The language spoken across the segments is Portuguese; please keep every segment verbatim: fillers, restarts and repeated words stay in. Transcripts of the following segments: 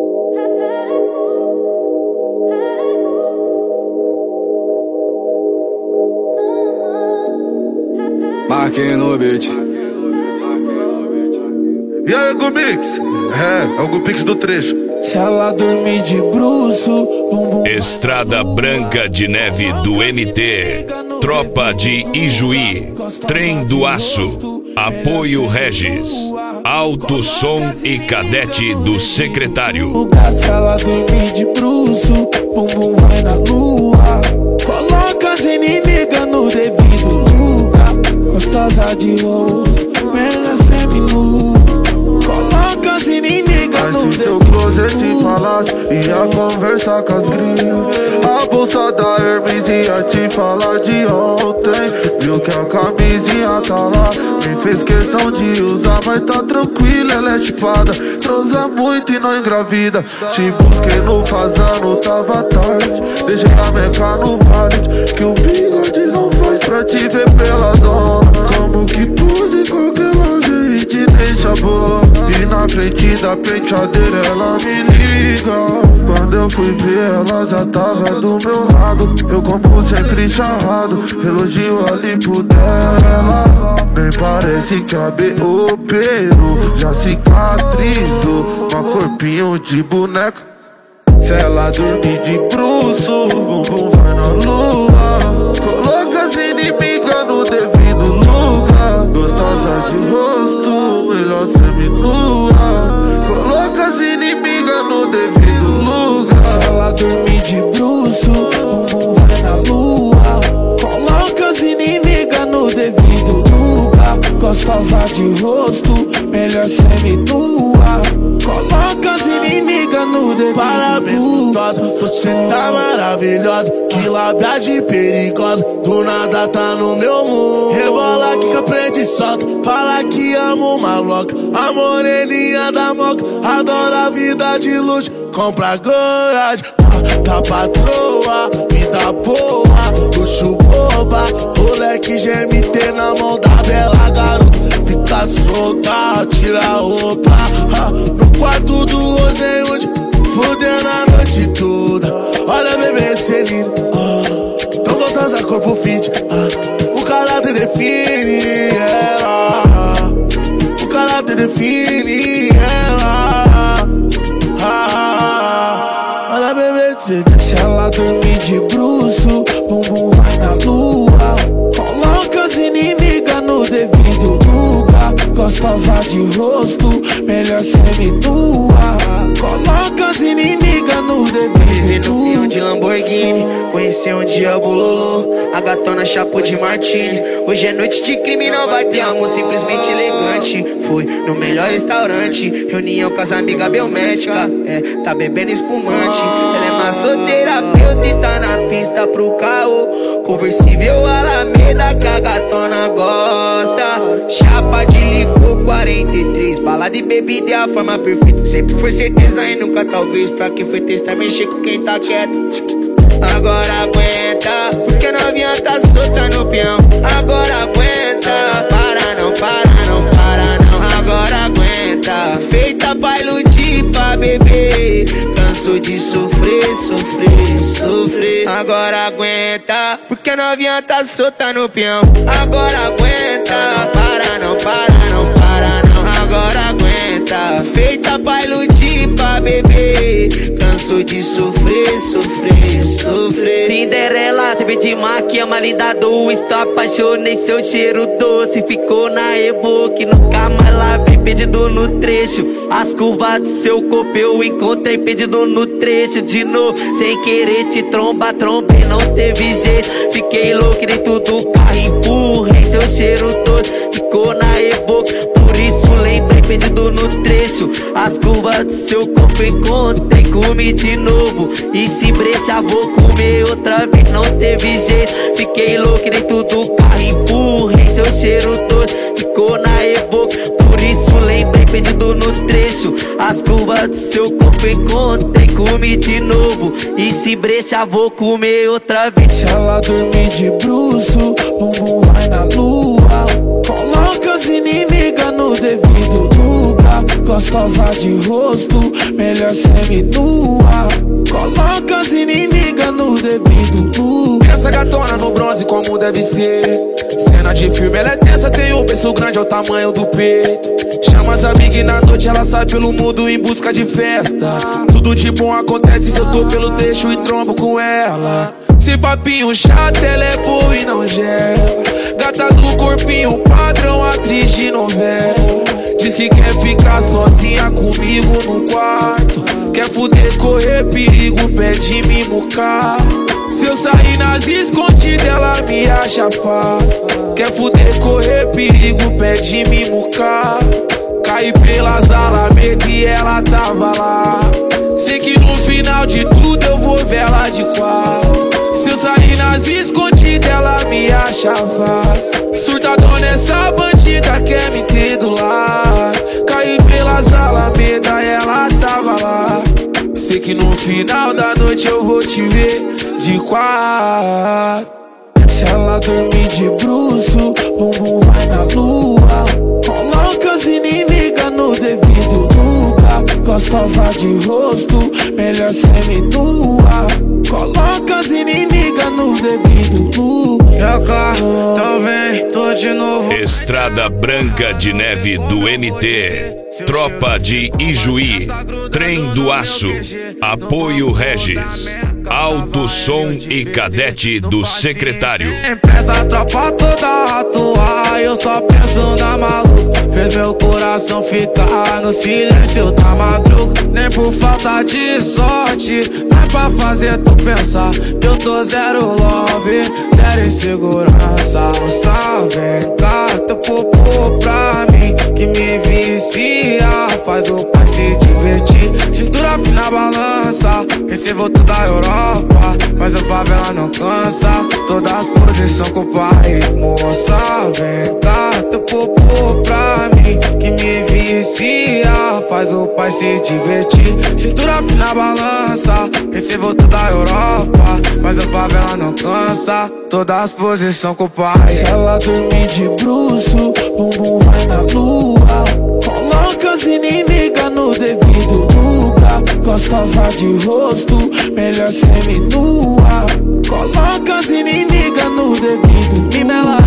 Marquei no beat. E aí, Gupix? É, é o Gupix do trecho. Se ela dormir de bruço, bumbum. Estrada Branca de Neve do M T, Tropa de Ijuí, Trem do Aço, Apoio Regis, Alto Som e Cadete do Secretário. Se ela dormir de bruço, bumbum vai na lua. Coloca as inimigas no devido lugar. Gostosa de rosto, merda semi-nu. Coloca as inimigas no devido lugar. Se seu closet falasse, ia conversar com as gringas. A bolsa da Hermes ia te falar de ontem. Viu que a camisinha tá lá, nem fez questão de usar. Mas tá tranquila, ela é chipada, transa muito e não engravida. Te busquei no fazano, tava tarde. Deixei a meca no vale, que o bigode não faz pra te ver pela zona. Como que pode qualquer loja e te deixa boa? E na frente da penteadeira ela me liga. Quando eu fui ver ela já tava do meu lado. Eu como sempre charrado, elogio ali por dela. Nem parece que a B operou, já cicatrizou, um corpinho de boneca. Se ela dormir de bruço, bumbum vai na lua. Coloca as inimigas no devido lugar. Gostosa de rosto, melhor semi-nua. Coloca as inimigas no devido lugar. Se ela dormir de bruço, bumbum vai na lua. Coloca as inimigas no devido lugar. Gostosa de rosto, melhor semi-nua. Coloca as inimigas no devido. Parabéns, gostosa, você tá maravilhosa. Que lábia de perigosa, do nada tá no meu mundo. Rebola que aprende e solta, fala que amo uma louca. A moreninha da moca, adora a vida de luxo. Compra coragem, da patroa, vida boa, luxo boba. Moleque G M T na mão da bela garota. Fica solta, tira a roupa, no quarto do Rosenwood, fudendo a noite toda. Olha bebê, cê lindo, ah, tão gostosa, corpo fit, ah, o caráter define ela, o caráter define ela, ah, olha bebê, cê lindo. Se ela dormir de bruço, bumbum vai na lua. Coloca as inimigas no devido lugar. Gostosa de rosto, melhor semi-nua. Coloca as inimigas no devido lugar. De Lamborghini, conheci um dia o Bololô, a gatona chapou de martini. Hoje é noite de crime, não vai ter amor, simplesmente elegante. Fui no melhor restaurante, reunião com as amigas biométricas. É, tá bebendo espumante. Ela é massoterapeuta e tá na pista pro caô. Conversível Alameda que a gatona gosta. Chapa de licor quarenta e três, bala de bebida é a forma perfeita. Sempre foi certeza e nunca talvez. Pra quem foi testar, mexer com quem tá quieto. Agora aguenta, porque novinha tá solta no peão. Agora aguenta, para não, para não, para não. Agora aguenta, feita pra iludir, pra beber. Cansou de sofrer, sofrer, sofrer. Agora aguenta, porque novinha tá solta no peão. Agora aguenta, para não, para não, para não. Agora aguenta, feita pra iludir, pra beber. Cansou de sofrer, sofrer, sofrer. Cinderela, teve de maquiama, linda do estou apaixonei seu cheiro doce. Ficou na reboque, nunca mais lavei, perdido no trecho. As curvas do seu corpo eu encontrei, perdido no trecho. De novo, sem querer te tromba, trombei, não teve jeito. Fiquei louco dentro do carro, empurrei seu cheiro doce. Ficou na reboque, por isso lembrei, perdido no trecho. As curvas do seu corpo encontrei, comi de novo. E se brecha vou comer outra vez, não teve jeito. Fiquei louco dentro do carro, empurrei seu cheiro doce. Ficou na reboque, por isso lembrei, perdido no trecho. As curvas do seu corpo encontrei, comi de novo. E se brecha vou comer outra vez. Se ela dormir de bruço, bumbum vai na lua. Coloca as inimigas no devido lugar. gostosa de rosto, melhor semi-nua. Coloca as inimigas no devido lugar. Essa gatona no bronze como deve ser. Cena de filme, ela é tensa, tem o berço grande ao tamanho do peito. Chama as amigas na noite, ela sai pelo mundo em busca de festa. Tudo de bom acontece se eu tô pelo trecho e trombo com ela. Se papinho chato, ela é boa e não gela. Gata do corpinho padrão, atriz de novela. Diz que quer ficar sozinha comigo no quarto. Quer fuder, correr perigo, pede mimo caro. Se eu sair nas escondidas, ela me acha fácil. Quer fuder, correr perigo, pede mimo caro. Caí pelas alamedas e ela tava lá. Sei que no final de tudo eu vou ver ela de quatro. Se eu sair nas escondidas, ela me acha fácil. Surtadona, essa bandida quer me ter do lado. Caí pelas alamedas e ela tava lá. Sei que no final da noite eu vou te ver de quatro. Se ela dormir de bruço, bumbum vai na lua. Coloca as inimigas no devido lugar. Gostosa de rosto, melhor semi-nua. Coloca as inimigas no devido lugar. Yoka, então vem, tô de novo. Estrada Branca de Neve do M T, Tropa de Ijuí, Trem do Aço, Apoio Regis, Alto Som e Cadete do Secretário. Empresa, tropa toda atuar, eu só penso na maluca. Fez meu coração ficar no silêncio da madruga. Nem por falta de sorte, mas pra fazer tu pensar que eu tô zero love, zero insegurança. Um salve, gato, popô pra mim, que me vicia, faz o pai se divertir. Cintura fina balança, recebo tudo da Europa, mas a favela não cansa. Todas as posições com o pai. Moça, vem cá, teu popô pra mim, que me vicia, faz o pai se divertir. Cintura fina balança, recebo tudo da Europa, mas a favela não cansa. Todas as posições com o pai. Se ela dormir de bruço, bumbum vai na lua. Coloca as inimigas no devido lugar. Gostosa de rosto, melhor semi-nua. Coloca as inimigas no devido lugar. Mima ela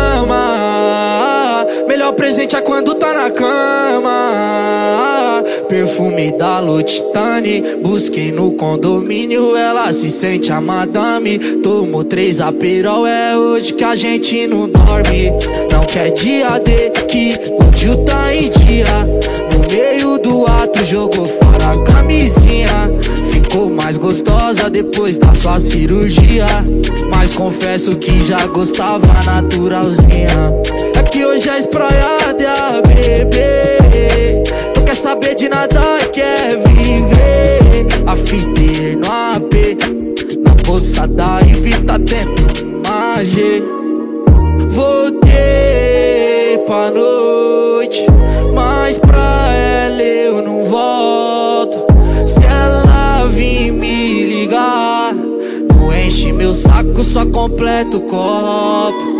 ama, melhor presente é quando tá na cama. Perfume da L'Occitane, busquei no condomínio, ela se sente a madame. Tomou três aperol, é hoje que a gente não dorme. Não quer dia D, que o tio tá em dia. No meio do ato jogou fora a camisinha. Ficou mais gostosa depois da sua cirurgia, mas confesso que já gostava naturalzinha. É que hoje é espraiada, bebê, não quer saber de nada, quer viver. A fiteira no A P, na bolsa da Evita tendo magia. Voltei pra noite, mas pra ela eu não volto. Se ela vir me ligar, não enche meu saco, só completa o copo.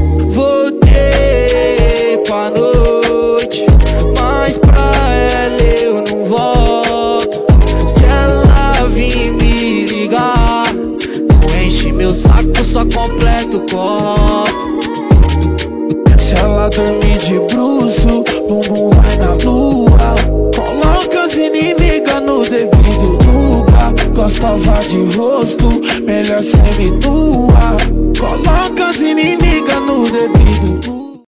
Voltei pra noite, mas pra ela eu não volto. Se ela vir me ligar, não enche meu saco, só completa o copo. Se ela dormir de bruço, bumbum vai na lua. Coloca as inimigas no devido lugar. Gostosa de rosto, melhor semi-nua. Coloca as inimigas no devido lugar.